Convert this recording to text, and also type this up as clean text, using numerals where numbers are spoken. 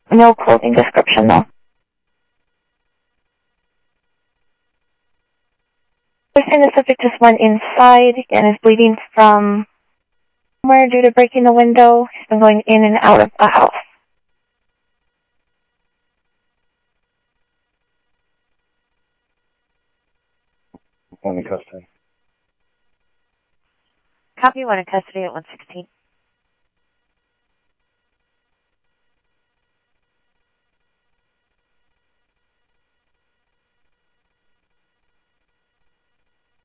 No clothing description, though. We're saying the subject just went inside and is bleeding from somewhere due to breaking the window. He's been going in and out of the house. One in custody. Copy, one in custody at 116.